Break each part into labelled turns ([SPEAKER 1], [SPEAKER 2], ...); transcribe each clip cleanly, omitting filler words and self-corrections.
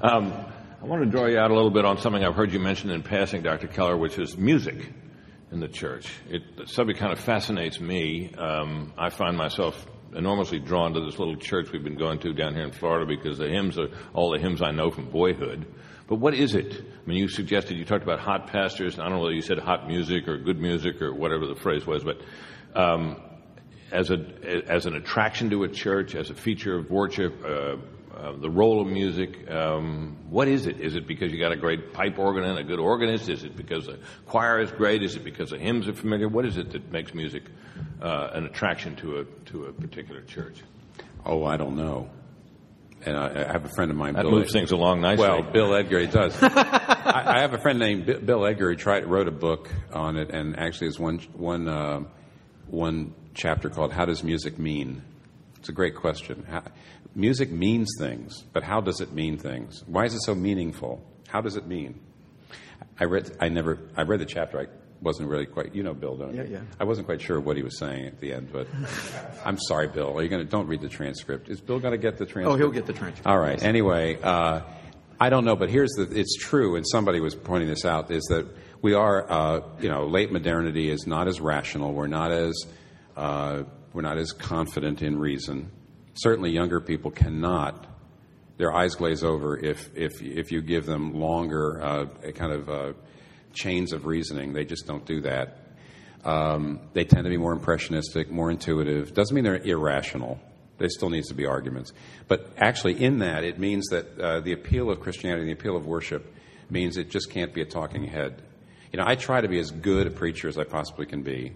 [SPEAKER 1] I want to draw you out a little bit on something I've heard you mention in passing, Dr. Keller, which is music in the church. The subject kind of fascinates me. I find myself enormously drawn to this little church we've been going to down here in Florida because the hymns are all the hymns I know from boyhood. But what is it? I mean, you talked about hot pastors, and I don't know whether you said hot music or good music or whatever the phrase was, but as an attraction to a church, as a feature of worship, the role of music, what is it? Is it because you got a great pipe organ and a good organist? Is it because the choir is great? Is it because the hymns are familiar? What is it that makes music an attraction to a particular church?
[SPEAKER 2] Oh, I don't know. And I have a friend of mine.
[SPEAKER 1] That moves things along nicely.
[SPEAKER 2] Well, Bill Edgar, he does. I have a friend named Bill Edgar who wrote a book on it, and actually there's one chapter called "How Does Music Mean?" It's a great question. Music means things, but how does it mean things? Why is it so meaningful? How does it mean? I read the chapter. I wasn't really quite, Bill, don't you?
[SPEAKER 3] Yeah.
[SPEAKER 2] I wasn't quite sure what he was saying at the end, but I'm sorry, Bill. Don't read the transcript. Is Bill going to get the transcript?
[SPEAKER 3] Oh, he'll get the transcript.
[SPEAKER 2] All right. Anyway, I don't know, but it's true, and somebody was pointing this out, is that we are, late modernity is not as rational. We're not as confident in reason. Certainly younger people cannot. Their eyes glaze over if you give them longer chains of reasoning. They just don't do that. They tend to be more impressionistic, more intuitive. Doesn't mean they're irrational. There still needs to be arguments. But actually in that, it means that the appeal of Christianity, the appeal of worship, means it just can't be a talking head. I try to be as good a preacher as I possibly can be.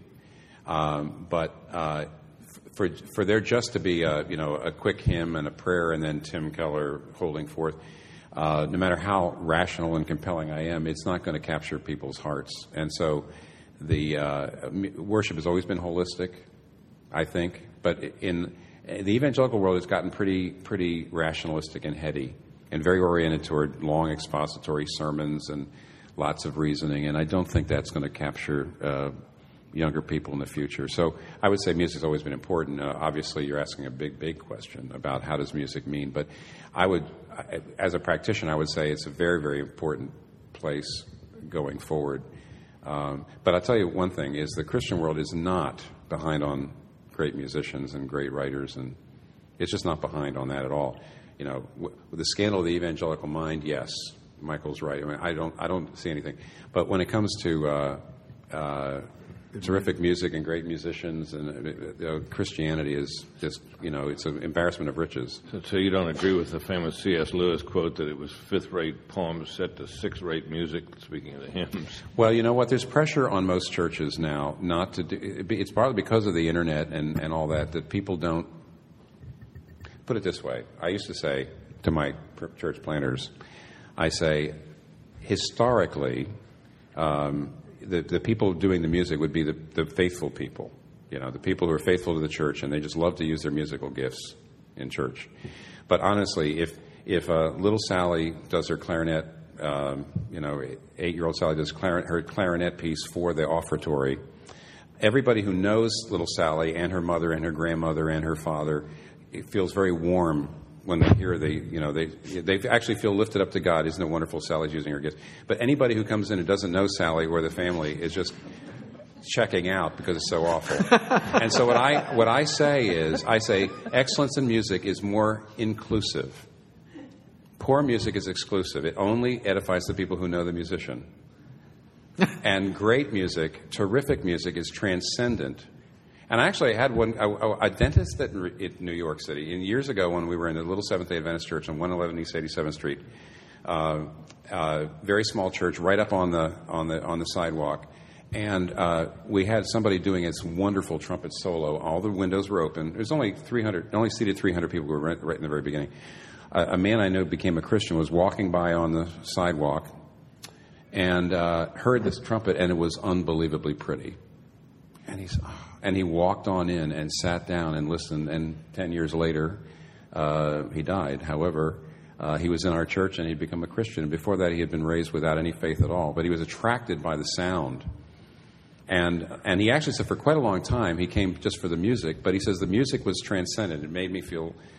[SPEAKER 2] But for there just to be a quick hymn and a prayer and then Tim Keller holding forth, no matter how rational and compelling I am, it's not going to capture people's hearts. And so the worship has always been holistic, I think. But in the evangelical world, it's gotten pretty rationalistic and heady and very oriented toward long expository sermons and lots of reasoning. And I don't think that's going to capture younger people in the future. So I would say music's always been important. Obviously, you're asking a big question about how does music mean. But as a practitioner, I would say it's a very, very important place going forward. But I'll tell you one thing, is the Christian world is not behind on great musicians and great writers, and it's just not behind on that at all. With the scandal of the evangelical mind, yes, Michael's right. I mean, I don't see anything. But when it comes to terrific music and great musicians, and Christianity is just, it's an embarrassment of riches.
[SPEAKER 1] So you don't agree with the famous C.S. Lewis quote that it was fifth-rate poems set to sixth-rate music, speaking of the hymns?
[SPEAKER 2] Well, you know what? There's pressure on most churches now not to do. It's partly because of the internet and all that people don't. Put it this way. I used to say to my church planters, I say, historically, the people doing the music would be the faithful people, the people who are faithful to the church, and they just love to use their musical gifts in church. But honestly, if little Sally does her clarinet, 8-year-old Sally does her clarinet piece for the offertory, everybody who knows little Sally and her mother and her grandmother and her father, it feels very warm when they hear they actually feel lifted up to God. Isn't it wonderful Sally's using her gifts? But anybody who comes in and doesn't know Sally or the family is just checking out because it's so awful. And so what I say is, excellence in music is more inclusive. Poor music is exclusive. It only edifies the people who know the musician. And great music, terrific music, is transcendent. And I actually had a dentist in New York City. And years ago, when we were in the little Seventh-day Adventist church on 111 East 87th Street, very small church, right up on the sidewalk, and we had somebody doing this wonderful trumpet solo. All the windows were open. There was only seated 300 people. Who were right in the very beginning. A man I know became a Christian was walking by on the sidewalk and heard this trumpet, and it was unbelievably pretty. And he walked on in and sat down and listened, and 10 years later, he died. However, he was in our church and he'd become a Christian. And before that, he had been raised without any faith at all. But he was attracted by the sound. And he actually said for quite a long time, he came just for the music, but he says the music was transcendent. It made me feel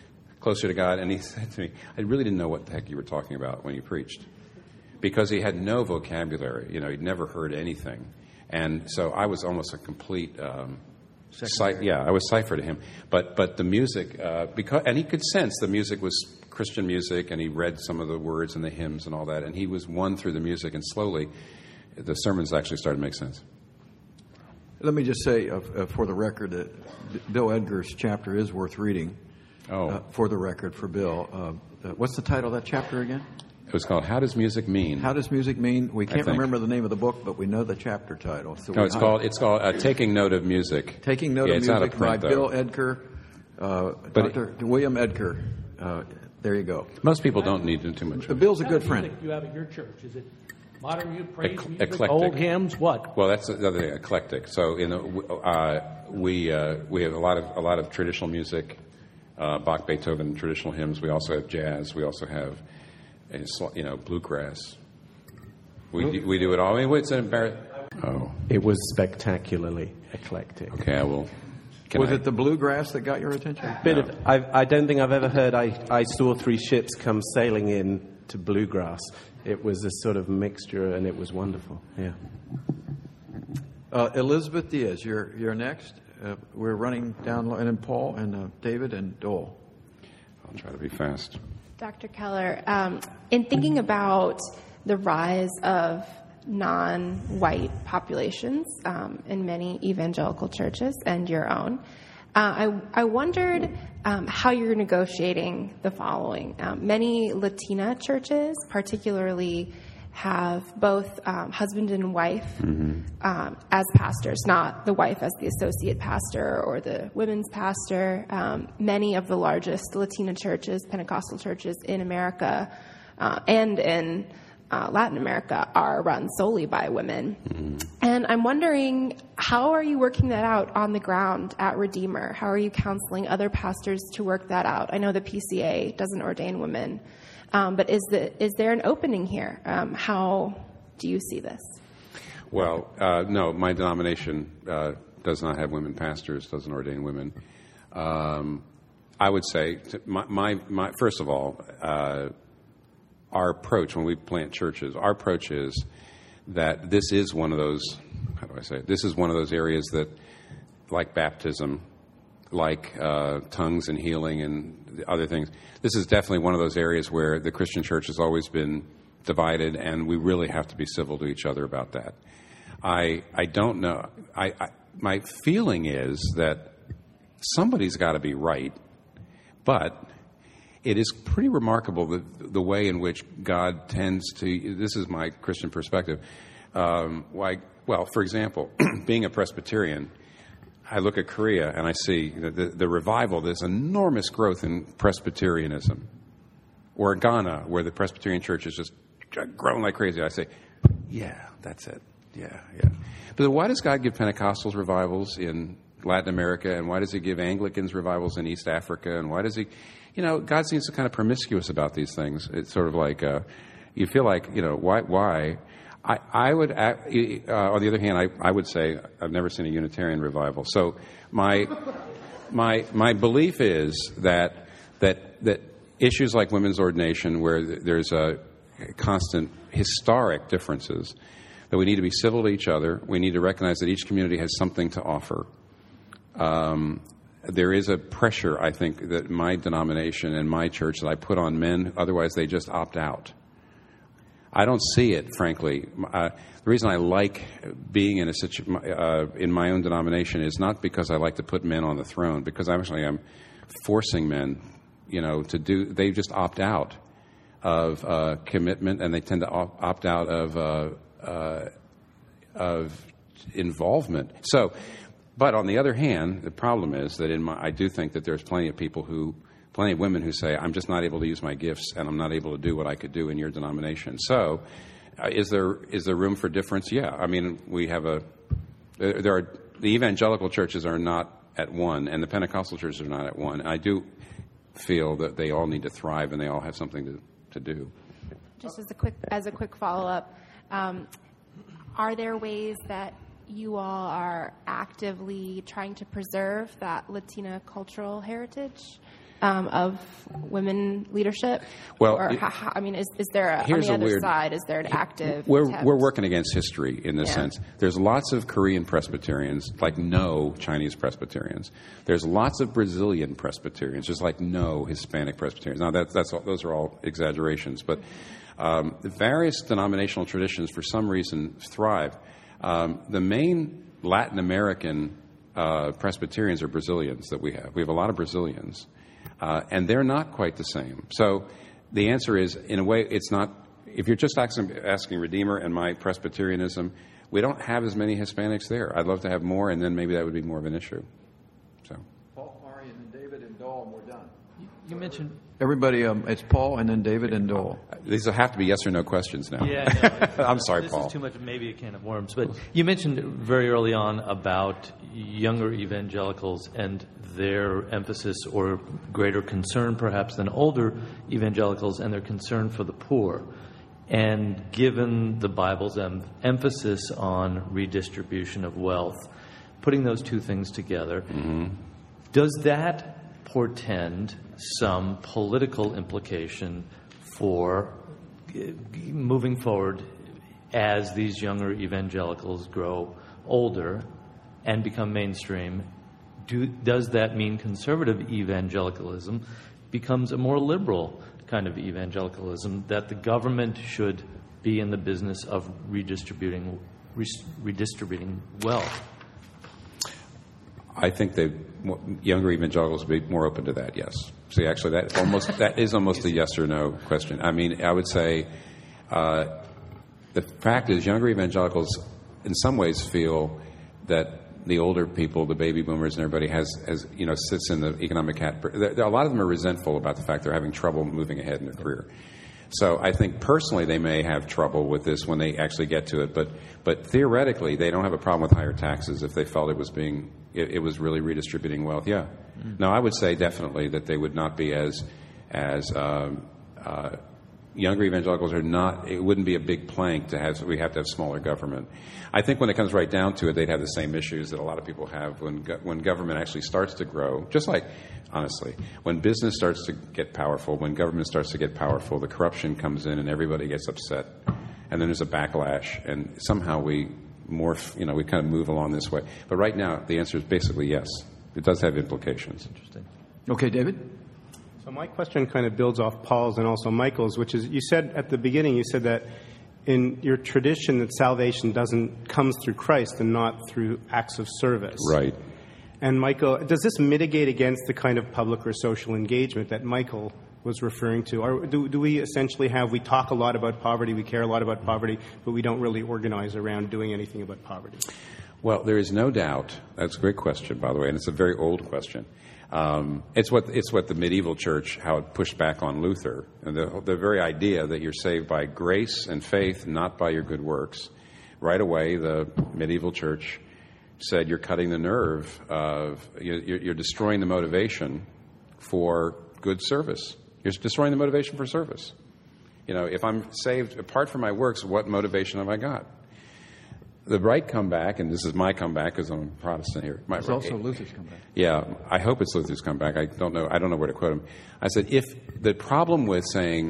[SPEAKER 2] closer to God. And he said to me, I really didn't know what the heck you were talking about when you preached, because he had no vocabulary. He'd never heard anything. And so I was almost a complete I was cipher to him. But the music, and he could sense the music was Christian music, and he read some of the words and the hymns and all that, and he was won through the music, and slowly the sermons actually started to make sense.
[SPEAKER 3] Let me just say, for the record, that Bill Edgar's chapter is worth reading. For the record, for Bill. What's the title of that chapter again?
[SPEAKER 2] It was called "How Does Music Mean?"
[SPEAKER 3] How Does Music Mean? We can't remember the name of the book, but we know the chapter title. So
[SPEAKER 2] it's called "Taking Note of Music."
[SPEAKER 3] Taking Note of Music by Bill Edgar, Dr. William Edgar. There you go.
[SPEAKER 2] Most people don't need too much.
[SPEAKER 3] Bill's a good friend.
[SPEAKER 4] You have at your church? Is it modern music, praise music,
[SPEAKER 2] eclectic.
[SPEAKER 4] Old hymns? What?
[SPEAKER 2] Well, that's the other thing. Eclectic. So we have a lot of traditional music, Bach, Beethoven, traditional hymns. We also have jazz. We also have bluegrass. We do it all. I mean, it's an embarrassment. Oh,
[SPEAKER 5] it was spectacularly eclectic.
[SPEAKER 2] Okay, I will.
[SPEAKER 3] Was it the bluegrass that got your attention?
[SPEAKER 5] I don't think I've ever heard I saw three ships come sailing in to bluegrass. It was a sort of mixture, and it was wonderful. Yeah.
[SPEAKER 3] Elizabeth Diaz, you're next. We're running down, and then Paul and David and Dole.
[SPEAKER 2] I'll try to be fast.
[SPEAKER 6] Dr. Keller, in thinking about the rise of non-white populations in many evangelical churches and your own, I wondered how you're negotiating the following. Many Latina churches particularly have both husband and wife as pastors, not the wife as the associate pastor or the women's pastor. Many of the largest Latina churches, Pentecostal churches in America and in Latin America are run solely by women. And I'm wondering, how are you working that out on the ground at Redeemer? How are you counseling other pastors to work that out? I know the PCA doesn't ordain women. But is there an opening here? How do you see this?
[SPEAKER 2] Well, no, my denomination does not have women pastors, doesn't ordain women. I would say, my first of all, our approach when we plant churches, our approach is that this is one of those, this is one of those areas that, like baptism, like tongues and healing and other things, this is definitely one of those areas where the Christian church has always been divided, and we really have to be civil to each other about that. I don't know. My feeling is that somebody's got to be right, but it is pretty remarkable the way in which God tends to, this is my Christian perspective, for example, being a Presbyterian, I look at Korea and I see the revival, this enormous growth in Presbyterianism. Or Ghana, where the Presbyterian church is just growing like crazy. I say, yeah, that's it. Yeah. But why does God give Pentecostals revivals in Latin America, and why does he give Anglicans revivals in East Africa, and why does he, God seems kind of promiscuous about these things. It's sort of like, you feel like, why? I would, on the other hand, I would say I've never seen a Unitarian revival. So my belief is that issues like women's ordination, where there's a constant historic differences, that we need to be civil to each other. We need to recognize that each community has something to offer. There is a pressure, I think, that my denomination and my church that I put on men, otherwise they just opt out. I don't see it, frankly. The reason I like being in in my own denomination is not because I like to put men on the throne, because I'm forcing men, to do. They just opt out of commitment, and they tend to opt out of involvement. So, but on the other hand, the problem is that I do think that there's plenty of women who say, I'm just not able to use my gifts, and I'm not able to do what I could do in your denomination. So, is there room for difference? Yeah. I mean, we have the evangelical churches are not at one, and the Pentecostal churches are not at one. I do feel that they all need to thrive, and they all have something to do.
[SPEAKER 6] Just as a quick follow-up, are there ways that you all are actively trying to preserve that Latina cultural heritage? of women leadership?
[SPEAKER 2] Well,
[SPEAKER 6] or is there on the other side? Is there an active?
[SPEAKER 2] We're working against history in this sense. There's lots of Korean Presbyterians, like no Chinese Presbyterians. There's lots of Brazilian Presbyterians, just like no Hispanic Presbyterians. Now those are all exaggerations, but the various denominational traditions for some reason thrive. The main Latin American Presbyterians are Brazilians that we have. We have a lot of Brazilians. And they're not quite the same. So the answer is, in a way, it's not. If you're just asking Redeemer and my Presbyterianism, we don't have as many Hispanics there. I'd love to have more, and then maybe that would be more of an issue. So
[SPEAKER 3] Paul, Mari, and then David and Dole, and we're done.
[SPEAKER 4] You mentioned
[SPEAKER 3] everybody. It's Paul, and then David and Dole.
[SPEAKER 2] These will have to be yes or no questions now.
[SPEAKER 4] Yeah, no,
[SPEAKER 2] I'm sorry, Paul.
[SPEAKER 4] This is too much, maybe a can of worms. But you mentioned very early on about younger evangelicals and their emphasis or greater concern, perhaps, than older evangelicals and their concern for the poor. And given the Bible's emphasis on redistribution of wealth, putting those two things together, does that portend some political implication for moving forward as these younger evangelicals grow older and become mainstream? Does that mean conservative evangelicalism becomes a more liberal kind of evangelicalism, that the government should be in the business of redistributing wealth?
[SPEAKER 2] I think younger evangelicals would be more open to that, yes. See, actually, that is almost a yes or no question. I mean, I would say the fact is younger evangelicals in some ways feel that the older people, the baby boomers and everybody sits in the economic cat. A lot of them are resentful about the fact they're having trouble moving ahead in their career. So I think personally they may have trouble with this when they actually get to it, but theoretically they don't have a problem with higher taxes if they felt it was really redistributing wealth. Yeah. No, I would say definitely that they would not be as younger evangelicals are not. It wouldn't be a big plank to have. We have to have smaller government. I think when it comes right down to it, they'd have the same issues that a lot of people have when government actually starts to grow. Just like, honestly, when business starts to get powerful, when government starts to get powerful, the corruption comes in and everybody gets upset, and then there's a backlash, and somehow we morph. We kind of move along this way. But right now, the answer is basically yes. It does have implications.
[SPEAKER 4] Interesting.
[SPEAKER 3] Okay, David?
[SPEAKER 7] So my question kind of builds off Paul's and also Michael's, which is, you said at the beginning, you said that in your tradition that salvation comes through Christ and not through acts of service.
[SPEAKER 2] Right.
[SPEAKER 7] And Michael, does this mitigate against the kind of public or social engagement that Michael was referring to? Or do we essentially we talk a lot about poverty, we care a lot about poverty, but we don't really organize around doing anything about poverty?
[SPEAKER 2] Well, there is no doubt. That's a great question, by the way, and it's a very old question. It's what the medieval church, how it pushed back on Luther, and the very idea that you're saved by grace and faith, not by your good works. Right away, the medieval church said you're cutting the nerve of you're destroying the motivation for good service. You're destroying the motivation for service. If I'm saved apart from my works, what motivation have I got? The right comeback, and this is my comeback because I'm a Protestant here.
[SPEAKER 3] It's also Luther's comeback.
[SPEAKER 2] Yeah, I hope it's Luther's comeback. I don't know where to quote him. I said, if the problem with saying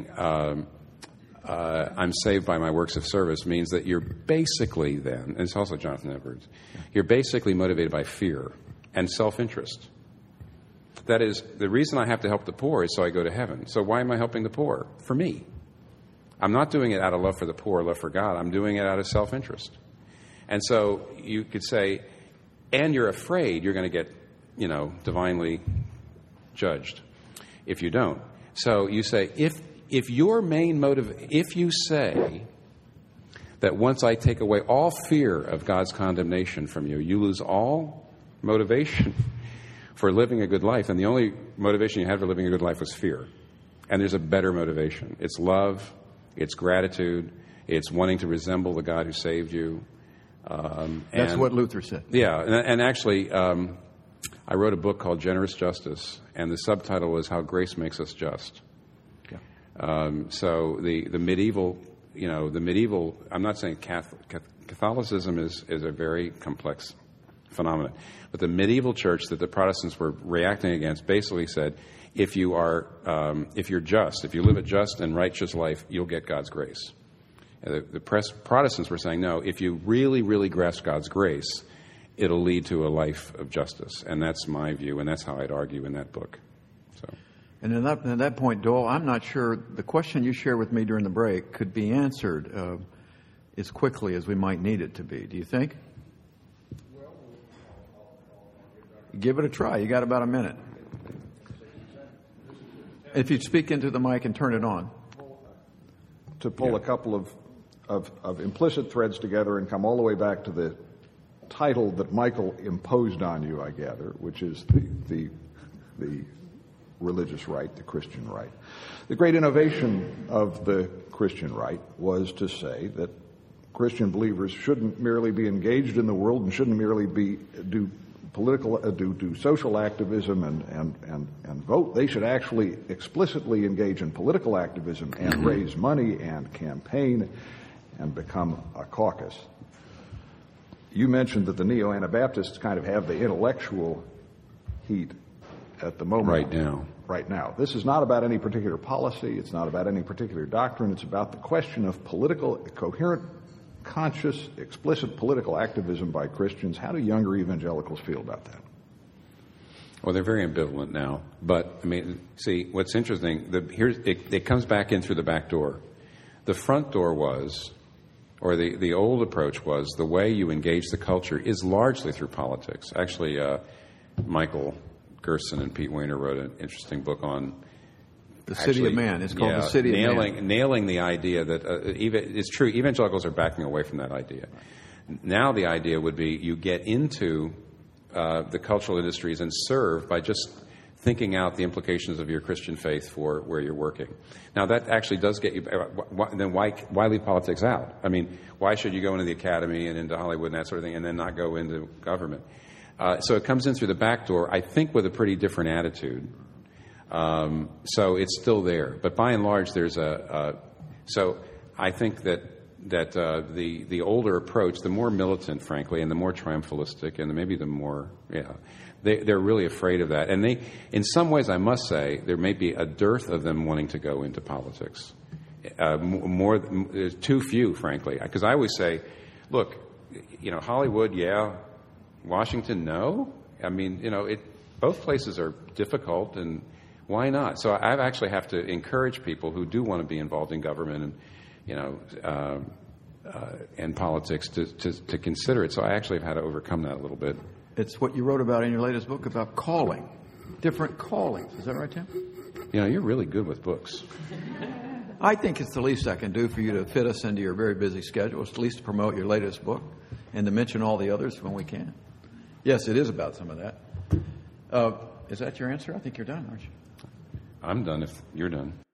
[SPEAKER 2] I'm saved by my works of service means that you're basically then, and it's also Jonathan Edwards, you're basically motivated by fear and self-interest. That is, the reason I have to help the poor is so I go to heaven. So why am I helping the poor? For me. I'm not doing it out of love for the poor, love for God. I'm doing it out of self-interest. And so you could say, and you're afraid you're going to get, divinely judged if you don't. So you say, if your main motive, if you say that once I take away all fear of God's condemnation from you, you lose all motivation for living a good life, and the only motivation you had for living a good life was fear. And there's a better motivation. It's love, it's gratitude, it's wanting to resemble the God who saved you.
[SPEAKER 3] That's what Luther said.
[SPEAKER 2] Yeah, and actually, I wrote a book called Generous Justice, and the subtitle was How Grace Makes Us Just. Yeah. So the medieval, I'm not saying Catholicism is a very complex phenomenon, but the medieval church that the Protestants were reacting against basically said, if you're just, if you live a just and righteous life, you'll get God's grace. The Protestants were saying, no, if you really, really grasp God's grace, it'll lead to a life of justice. And that's my view, and that's how I'd argue in that book. So.
[SPEAKER 3] And at that point, Dole, I'm not sure the question you shared with me during the break could be answered as quickly as we might need it to be. Do you think? Give it a try. You got about a minute. If you speak into the mic and turn it on.
[SPEAKER 8] To pull a couple of implicit threads together and come all the way back to the title that Michael imposed on you, I gather, which is the religious right, the Christian right. The great innovation of the Christian right was to say that Christian believers shouldn't merely be engaged in the world and shouldn't merely do social activism and vote. They should actually explicitly engage in political activism and raise money and campaign and become a caucus. You mentioned that the Neo-Anabaptists kind of have the intellectual heat at the moment. Right now. This is not about any particular policy. It's not about any particular doctrine. It's about the question of coherent, conscious, explicit political activism by Christians. How do younger evangelicals feel about that?
[SPEAKER 2] Well, they're very ambivalent now. But, I mean, see, what's interesting, it comes back in through the back door. The front door was, or the old approach was, the way you engage the culture is largely through politics. Actually, Michael Gerson and Pete Weiner wrote an interesting book on
[SPEAKER 3] The City of Man. It's called The City of Man.
[SPEAKER 2] Nailing the idea that it's true, evangelicals are backing away from that idea. Now the idea would be you get into the cultural industries and serve by just thinking out the implications of your Christian faith for where you're working. Now that actually does get you, then why leave politics out? I mean, why should you go into the academy and into Hollywood and that sort of thing and then not go into government? So it comes in through the back door, I think, with a pretty different attitude. So it's still there. But by and large, there's so I think that the older approach, the more militant, frankly, and the more triumphalistic, and maybe the more, they're really afraid of that. And they, in some ways, I must say, there may be a dearth of them wanting to go into politics. There's too few, frankly. Because I always say, look, Hollywood, yeah. Washington, no. I mean, both places are difficult, and why not? So I actually have to encourage people who do want to be involved in government and politics to consider it. So I actually have had to overcome that a little bit.
[SPEAKER 3] It's what you wrote about in your latest book about calling, different callings. Is that right, Tim?
[SPEAKER 2] You're really good with books.
[SPEAKER 3] I think it's the least I can do for you to fit us into your very busy schedule. It's at least to promote your latest book and to mention all the others when we can. Yes, it is about some of that. Is that your answer? I think you're done, aren't you?
[SPEAKER 2] I'm done if you're done.